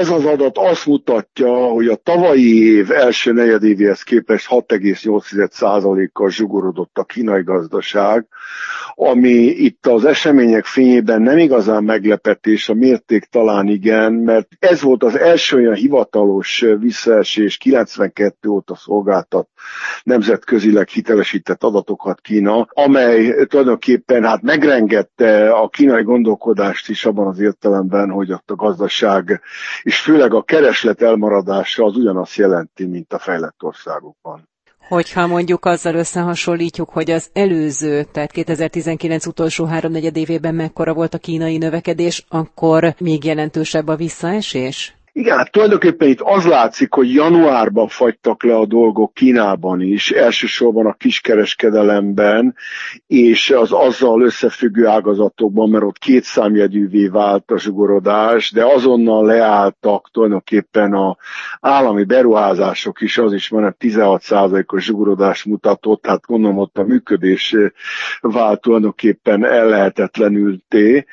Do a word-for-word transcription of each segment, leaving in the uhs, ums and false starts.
Ez az adat azt mutatja, hogy a tavalyi év első negyedévéhez képest hat egész nyolc százalékkal zsugorodott a kínai gazdaság, ami itt az események fényében nem igazán meglepetés, a mérték talán igen, mert ez volt az első olyan hivatalos visszaesés, kilencvenkettő óta szolgáltat nemzetközileg hitelesített adatokat Kína, amely tulajdonképpen hát megrengette a kínai gondolkodást is abban az értelemben, hogy ott a gazdaság és főleg a kereslet elmaradása az ugyanazt jelenti, mint a fejlett országokban. Hogyha mondjuk azzal összehasonlítjuk, hogy az előző, tehát kétezer-tizenkilenc utolsó háromnegyed évében mekkora volt a kínai növekedés, akkor még jelentősebb a visszaesés? Igen, hát tulajdonképpen itt az látszik, hogy januárban fagytak le a dolgok Kínában is, elsősorban a kiskereskedelemben, és az azzal összefüggő ágazatokban, mert ott kétszámjegyűvé vált a zsugorodás, de azonnal leálltak tulajdonképpen az állami beruházások is, az is már tizenhat százalékos zsugorodást mutatott, hát gondolom ott a működés vált tulajdonképpen ellehetetlenülté,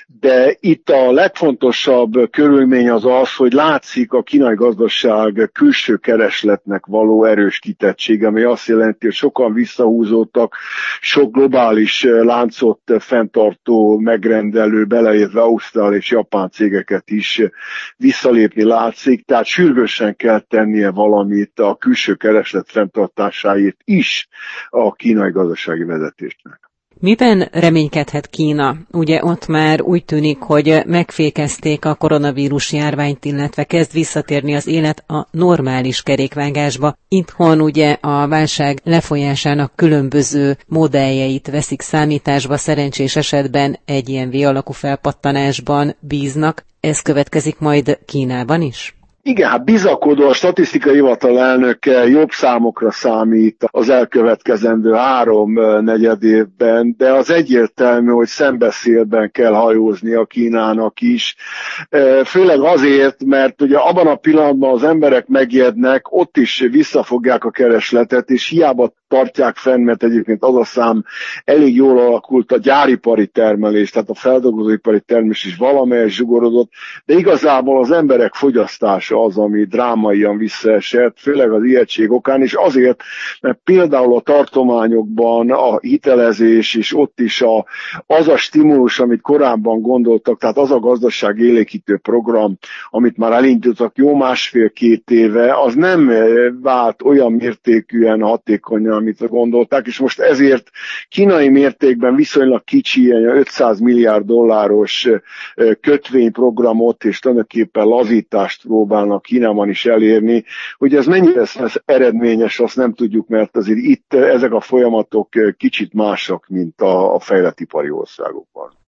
de itt a legfontosabb körülmény az az, hogy látszik a kínai gazdaság külső keresletnek való erős kitettsége, ami azt jelenti, hogy sokan visszahúzódtak, sok globális láncot fenntartó, megrendelő, beleértve Ausztrál és Japán cégeket is visszalépni látszik, tehát sürgősen kell tennie valamit a külső kereslet fenntartásáért is a kínai gazdasági vezetésnek. Miben reménykedhet Kína? Ugye ott már úgy tűnik, hogy megfékezték a koronavírus járványt, illetve kezd visszatérni az élet a normális kerékvágásba. Itthon ugye a válság lefolyásának különböző modelljeit veszik számításba, szerencsés esetben egy ilyen V-alakú felpattanásban bíznak. Ez következik majd Kínában is? Igen, hát bizakodó, a statisztikai hivatal elnöke jobb számokra számít az elkövetkezendő három negyed évben, de az egyértelmű, hogy szembeszélben kell hajóznia Kínának is. Főleg azért, mert ugye abban a pillanatban az emberek megijednek, ott is visszafogják a keresletet, és hiába tartják fenn, mert egyébként az a szám elég jól alakult, a gyáripari termelés, tehát a feldolgozóipari termelés is valamelyes zsugorodott, de igazából az emberek fogyasztása az, ami drámaian visszaesett, főleg az ijegység okán, és azért, mert például a tartományokban a hitelezés, és ott is a, az a stimulus, amit korábban gondoltak, tehát az a gazdaság élénkítő program, amit már elindítottak jó másfél-két éve, az nem vált olyan mértékűen hatékonyan, amit gondolták, és most ezért kínai mértékben viszonylag kicsi, ötszáz milliárd dolláros kötvényprogramot és tulajdonképpen lazítást próbálnak Kínában is elérni. Hogy ez mennyire lesz eredményes, azt nem tudjuk, mert azért itt ezek a folyamatok kicsit másak, mint a fejlett ipari országokban.